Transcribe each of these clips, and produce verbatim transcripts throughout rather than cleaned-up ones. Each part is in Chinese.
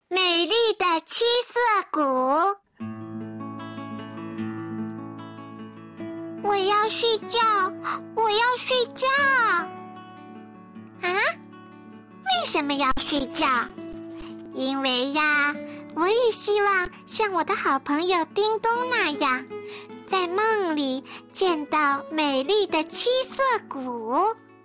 美丽的七色谷。我要睡觉，我要睡觉。啊？为什么要睡觉？因为呀，我也希望像我的好朋友叮咚那样，在梦里见到美丽的七色谷。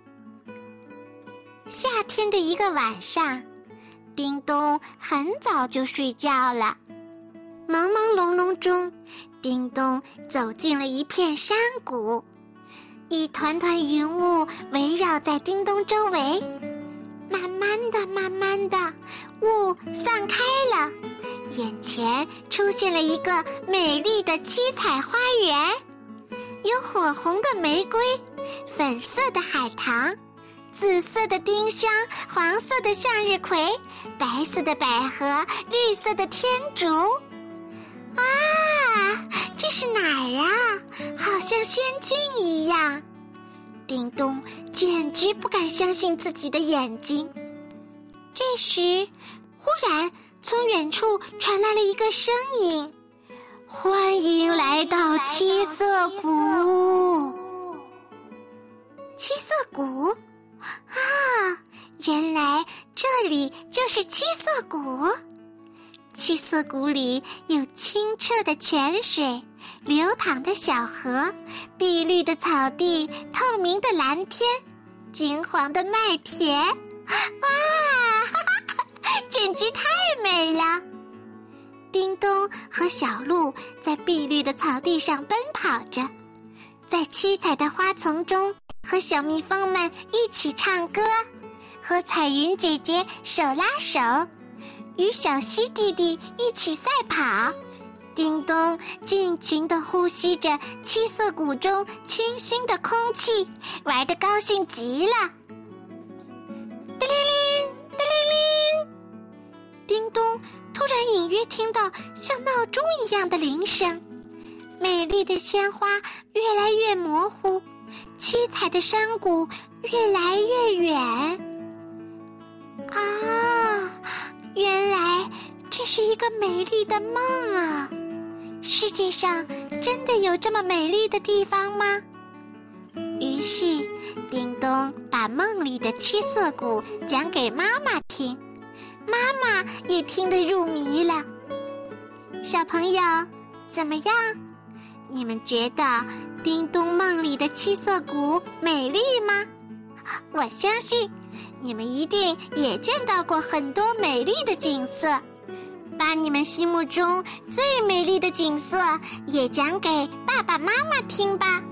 夏天的一个晚上，叮咚很早就睡觉了。朦朦胧胧中，叮咚走进了一片山谷，一团团云雾围绕在叮咚周围。慢慢的慢慢的，雾散开了，眼前出现了一个美丽的七彩花园，有火红的玫瑰，粉色的海棠，紫色的丁香，黄色的向日葵，白色的百合，绿色的天竺。啊，这是哪儿啊？好像仙境一样。叮咚简直不敢相信自己的眼睛。这时，忽然从远处传来了一个声音：欢迎来到七色谷。七色谷？啊，原来这里就是七色谷。七色谷里有清澈的泉水，流淌的小河，碧绿的草地，透明的蓝天，金黄的麦田。哇，哈哈，简直太美了！叮咚和小鹿在碧绿的草地上奔跑着，在七彩的花丛中和小蜜蜂们一起唱歌，和彩云姐姐手拉手，与小溪弟弟一起赛跑。叮咚尽情地呼吸着七色谷中清新的空气，玩得高兴极了。叮铃铃，叮铃铃，叮咚突然隐约听到像闹钟一样的铃声，美丽的鲜花越来越模糊，七彩的山谷越来越远。啊，原来这是一个美丽的梦啊！世界上真的有这么美丽的地方吗？于是，叮咚把梦里的七色谷讲给妈妈听，妈妈也听得入迷了。小朋友，怎么样？你们觉得叮咚梦里的七色谷美丽吗？我相信你们一定也见到过很多美丽的景色，把你们心目中最美丽的景色也讲给爸爸妈妈听吧。